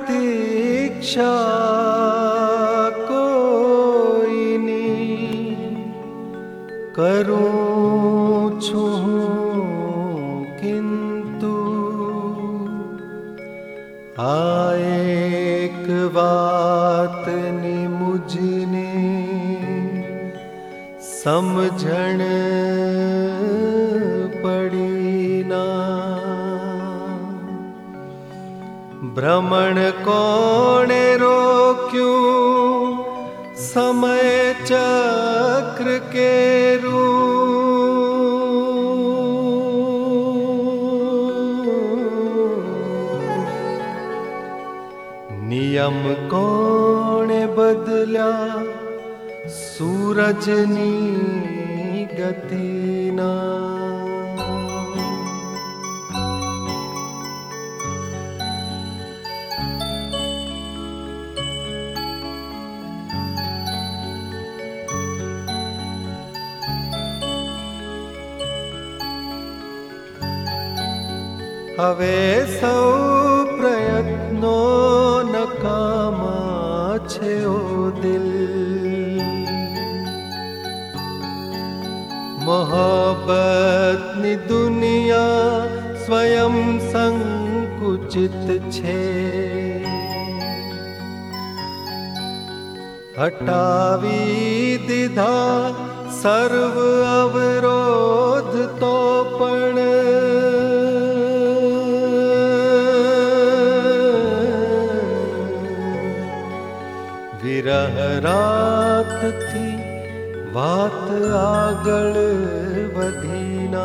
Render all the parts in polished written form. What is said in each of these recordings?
प्रतीक्षा कोईनी करूं छूं किंतु एक बात नी मुझने समझण पड़ी ना। भ्रमण कोणे रोक्यूं समय चक्र के रू। नियम कोणे बदल्या सूरजनी गति ना। हवे सौ प्रयत्नो नकामा छे ओ दिल। मोहब्बत नी दुनिया स्वयं संकुचित छे। हटावी दीधा सर्व अवरोध तो पण विरह रात थी વાત આગળ વધીના।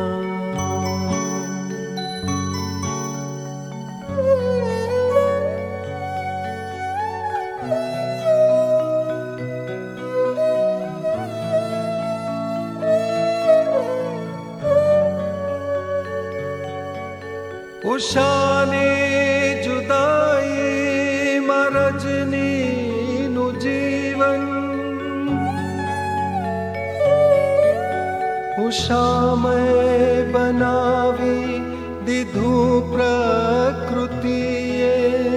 ઉષાની જુદાઈ રજનીનું જીવન ઉષામય બનાવી દીધું પ્રકૃતિએ।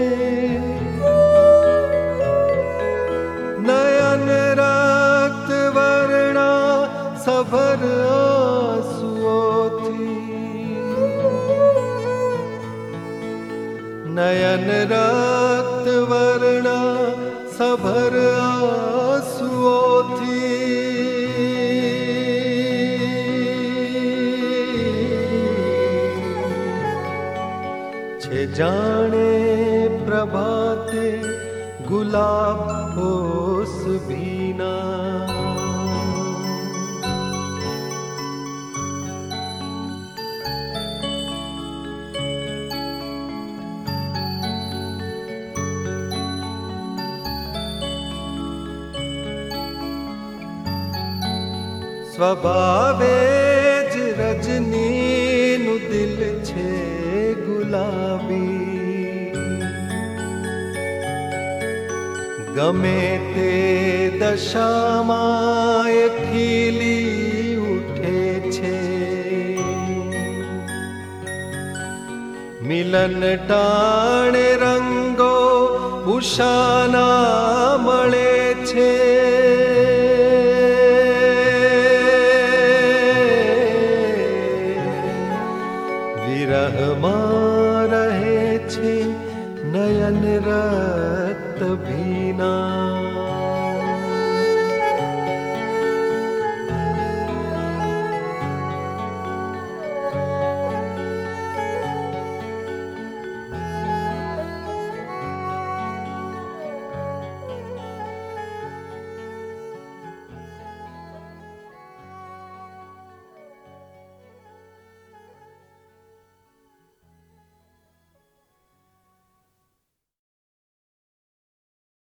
નયન રક્ત વર્ણા સભર આંસુઓથી। નયન રક્ત વર્ણા સભર આંસુઓથી। जाने प्रभाते गुलाब होस भीना। स्वभावे ज रजनी नु दिल छे गुलाबी। गमे ते दशामाय खिली उठे छे। मिलन टाणे रंगो उषाना मळे छे। विरह मां रहे छे नयन रक्त भीना।